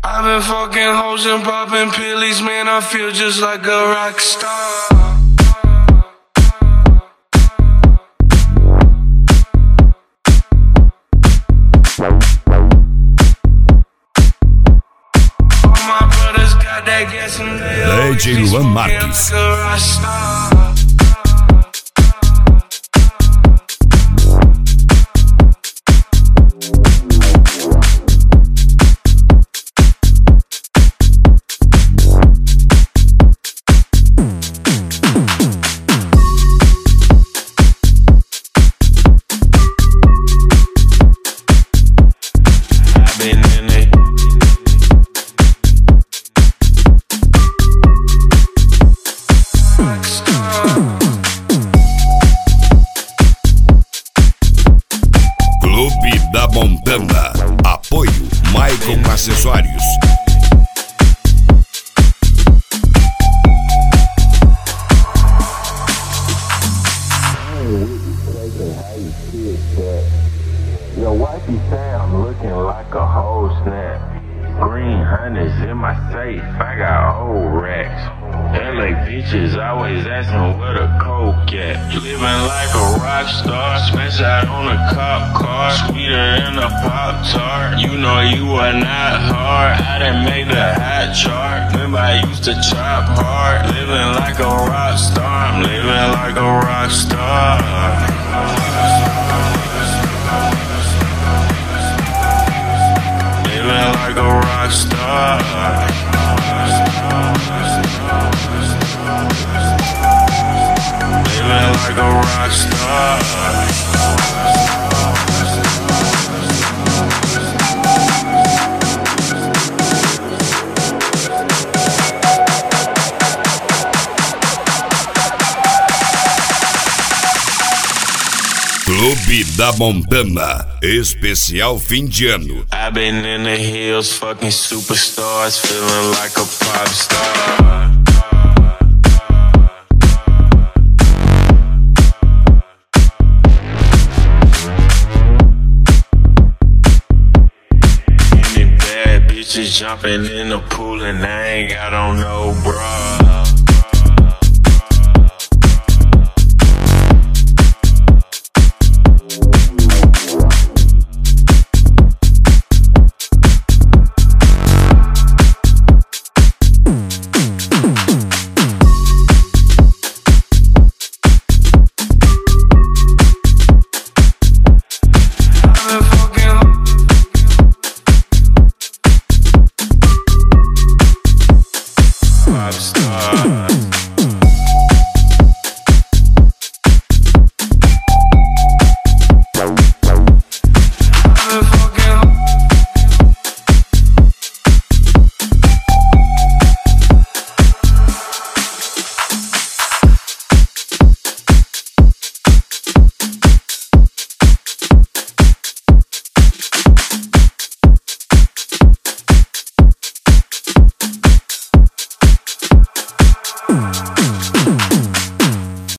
I've been fucking hoes and popping pillies, man, I feel just like a rock star. All my brothers got that gas and they always DJ Luan Marques. like a rock star. Clube da Montana. Apoio Maicon Acessórios. Yo, wifey say I'm looking like a whole snap. Green hundreds in my safe, I got old racks. LA bitches always asking where the coke at. Living like a rock star, smash out on a cop car, sweeter than a Pop-Tart. You know you are not hard, I done made the hot chart. Remember I used to chop hard, living like a rock star. I'm living like a rock star. Living like a rock star. Living like a rock star. Clube da Montana. Especial fim de ano. I've been in the hills, fucking superstars, feeling like a pop star. Any bad bitches jumping in the pool and I ain't got on no bra. Pop star.